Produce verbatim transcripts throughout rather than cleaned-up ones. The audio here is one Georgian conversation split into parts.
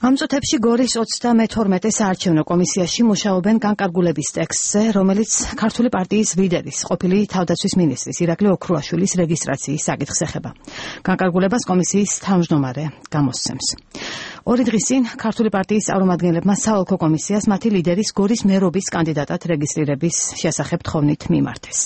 ამ წუთებში გორის ოცდამეთორმეტე საარჩევნო კომისიაში მუშაობენ განკარგულების ტექსტზე, რომელიც ქართული პარტიის ლიდერის, ყოფილი თავდაცვის მინისტრის ირაკლი ოქრუაშვილის რეგისტრაციის საკითხს ეხება. განკარგულებას კომისიის თავმჯდომარე გამოსცემს. ორი დღის წინ ქართული პარტიის წარმომადგენლებმა საოლქო კომისიას მათი ლიდერის გორის მერობის კანდიდატად რეგისტრირების შესახებ თხოვნით მიმართეს.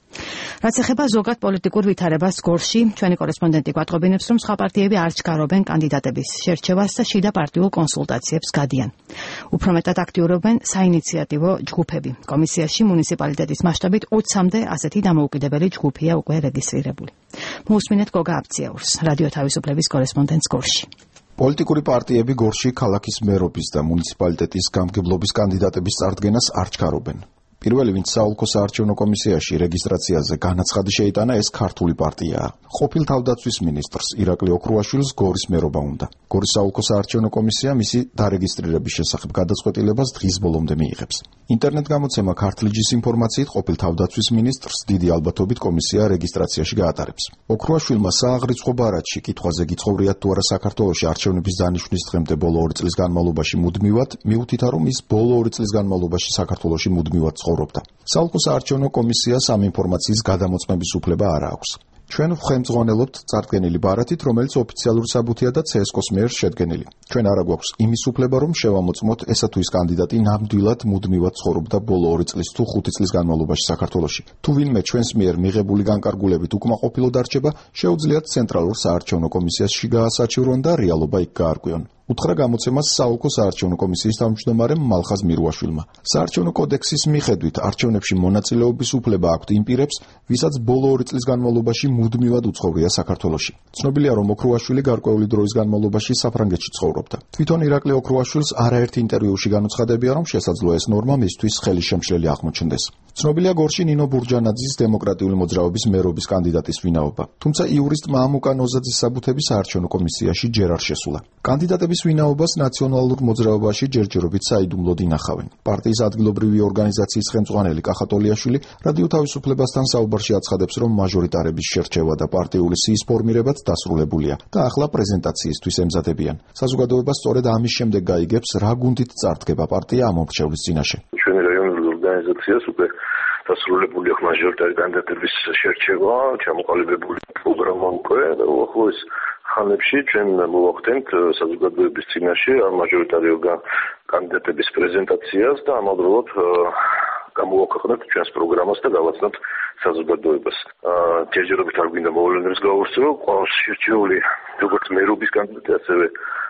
რაც ეხება ზოგად პოლიტიკურ ვითარებას გორში, ჩვენი კორესპონდენტი გვატყობინებს, რომ სხვა პარტიები არ ჩქარობენ კანდიდატების შერჩევას და შიდა პარტიულ კონსულტაციებს გადიან. უფრო მეტად აქტიურობენ საინიციატივო ჯგუფები. კომისიაში მუნიციპალიტეტის მასშტაბით ოცამდე ასეთი დამოუკიდებელი ჯგუფია უკვე რეგისტრირებული. მოусმინეთ გოგა აბციაურს, რადიო თავისუფლების კორესპონდენტს გორში. პოლიტიკური პარტიები გორში ქალაქის მერობის და მუნიციპალიტეტის გამგებლობის კანდიდატების წარდგენას არ ჩქარობენ. პირველი, ვინც საოლქო საარჩევნო კომისიაში რეგისტრაციაზე განაცხადი შეიტანა, ეს ქართული პარტიაა. ყოფილ თავდაცვის მინისტრს ირაკლი ოქრუაშვილს გორის მერობა უნდა. გორის საოლქო საარჩევნო კომისია მისი დარეგისტრირების შესახებ გადაწყვეტილებას დღის ბოლომდე მიიღებს. ინტერნეტ გამოცემა ქართლიჯის ინფორმაციით ყოფილ თავდაცვის მინისტრს დიდი ალბათობით კომისია რეგისტრაციაში გაატარებს. ოქრუაშვილმა სააღრიცხვო ბარათში კითხვაზე გიცხოვრიათ თუ არა საქართველოში არჩევნების დანიშვნის დღემდე ბოლო ორი წლის განმავლობაში მუდმივად, მიუთითა, რომ ის ბოლო ორი წლის განმავლობაში საქართველოში მუდმივად ცხოვრობდა. საოლქო საარჩევნო კომისიას ამ ინფორმაციის გადამოწმების უფლება არ აქვს. ჩვენ ვხემძღვანელობთ წარდგენილი ბარათით, რომელიც ოფიციალური საბუთია და ცესკოს მიერ შედგენილი. ჩვენ არა გვაქვს იმის უფლება, რომ შევამოწმოთ ესა თუ ის კანდიდატი ნამდვილად მუდმივად ცხოვრობდა ბოლო ორი წლის თუ ხუთი წლის განმავლობაში საქართველოში. თუ ვინმე ჩვენს მიერ მიღებული განკარგულებით უკმაყოფილო დარჩება, შეუძლიათ ცენტრალურ საარჩევნო კომისიაში გაასაჩივრონ და რეალობა იქ გაარკვიონ. უთხრა გამოცემას საოლქო საარჩევნო კომისიის თავმჯდომარემ მალხაზ მირუაშვილმა. საარჩევნო კოდექსის მიხედვით არჩევნებში მონაწილეობის უფლება აქვთ იმ პირებს, ვისაც ბოლო ორი წლის განმავლობაში მუდმივად უცხოვრია საქართველოში. ცნობილია, რომ ოქრუაშვილი გარკვეული დროის განმავლობაში საფრანგეთში ცხოვრობდა. თვითონ ირაკლი ოქრუაშვილს არაერთ ინტერვიუში განუცხადებია, რომ შესაძლოა ეს ნორმა მისთვის ხელისშემშლელი აღმოჩნდეს. ცნობილია გორში ნინო ბურჯანაძის დემოკრატიული მოძრაობის მერობის კანდიდატის ვინაობა. თუმცა იურისტმა ამუკა ნოზაძის საბუთები საარჩევნო კომისიაში ჯერ არ შესულა. კანდიდატების ვინაობას ნაციონალურ მოძრაობაში ჯერჯერობით საიდუმლოდ ინახავენ. პარტიის ადგილობრივი ორგანიზაციის ხელმძღვანელი კახატოლიაშვილი რადიო თავისუფლებასთან საუბარში აცხადებს, რომ მაჟორიტარების შერჩევა და პარტიული სიის ფორმირებაც დასრულებულია და ახლა პრეზენტაციისთვის ემზადებიან. საზოგადოება სწორედ ამის შემდეგ გაიგებს, რა გუნდით წარდგება პარტია ამ მომრჩევლის წინაშე. ჩვენი რაიონული ორგანიზაციას უკვე დასრულებული აქვს მაჟორიტარი კანდიდატების შერჩევა, ჩამოყალიბებული პროგრამა უკვე და უახლოეს ხანებში ჩვენ მოვახდენთ საზოგადოების წინაშე ამ მაჟორიტარი კანდიდატების პრეზენტაციას და ამავდროულად გამოვაქვეყნებთ ჩვენს პროგრამას და გავაცნობთ საზოგადოებას. ჯერჯერობით არ გვინდა მოვლენებს გავუსწრო, ყოველ შერჩეული როგორც მერობის კანდიდატი, ასევე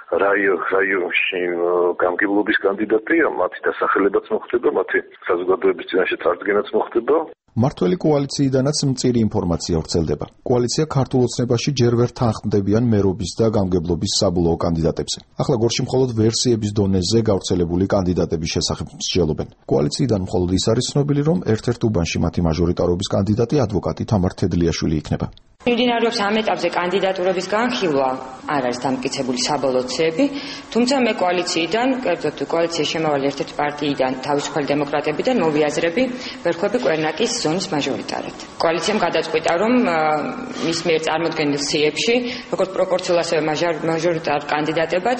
რაიონში გამგებლობის კანდიდატი, მათი დასახელებაც მოხდება, მათი საზოგადოების წინაშე წარდგენაც მოხდება. მართველი კოალიციიდანაც მწირი ინფორმაცია ვრცელდება. კოალიცია ქართულ ოცნებაში ჯერ ვერ თანხმდებიან მერობის და გამგებლობის საბოლოო კანდიდატებზე. ახლა გორში მხოლოდ ვერსიების დონეზე გავრცელებული კანდიდატების შესახებ მსჯელობენ. კოალიციიდან მხოლოდ ის არის ცნობილი, რომ ერთ-ერთ უბანში მათი მაჟორიტარობის კანდიდატი ადვოკატი თამარ თედლიაშვილი იქნება. მიმდინარეობს ამ ეტაპზე კანდიდატურების განხილვა, არ არის დამტკიცებული საბოლოოები, თუმცა მე კოალიციიდან, კერძოდ კოალიციის შემავალი ერთ-ერთი პარტიიდან, თავისუფალი დემოკრატებიდან მოვიაზრები ვერხვები კვერნაკის ზონის მაჟორიტარად. კოალიციამ გადაწყვიტა, რომ მის მიერ წარმოდგენილ სიებში, როგორც პროპორციულ ასევე მაჟორიტარ კანდიდატებად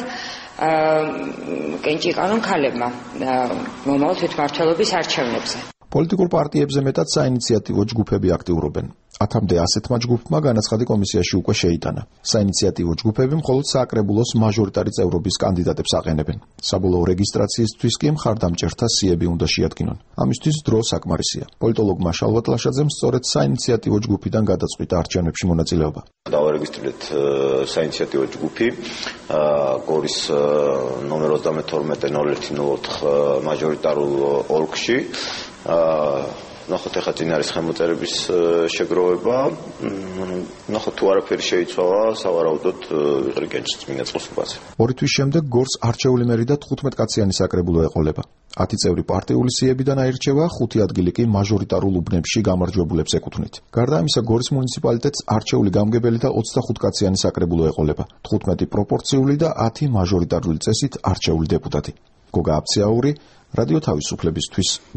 კენჭი იყარონ ქალებმა მომავალ თვითმმართველობის არჩევნებზე. პოლიტიკურ პარტიებზე მეტად საინიციატივო ჯგუფები აქტიურობენ. ათამდე ასეთმა ჯგუფმა განაცხადი კომისიაში უკვე შეიტანა. საინიციატივო ჯგუფები მხოლოდ საკრებულოს მაჟორიტარი წევრობის კანდიდატებს აყენებენ. საბოლოო რეგისტრაციისთვის კი მხარდამჭერთა სიები უნდა შეადგინონ. ამისთვის დრო საკმარისია. პოლიტოლოგმა შალვა ტლაშაძემ სწორედ საინიციატივო ჯგუფიდან გადაწყვიტა არჩევნებში მონაწილეობა. დავარეგისტრირეთ საინიციატივო ჯგუფი გორის ნომერ ოცდამეთორმეტე ნოლ ერთი ნოლ ოთხ მაჟორიტარულ ოლქში. ნახოთ ახლა წინ არის ხელმოწერების შეგროვება. ნახოთ თუ არაფერი შეიცვალა, სავარაუდოდ ვიყრი კენჭის წმინდა წყალსუბაზე. ორი თვის შემდეგ გორს არჩეული მერი და თხუთმეტკაციანი საკრებულო ეყოლება. ათი წევრი პარტიული სიებიდან აირჩევა, ხუთი ადგილი კი მაჟორიტარულ უბნებში გამარჯვებულებს ეკუთვნით. გარდა ამისა, გორის მუნიციპალიტეტს არჩეული გამგებელი და ოცდახუთკაციანი საკრებულო ეყოლება. თხუთმეტი პროპორციული და ათი მაჟორიტარული წესით არჩეული დეპუტატი. გოგა აბციაური, რადიო თავისუფლებისთვის.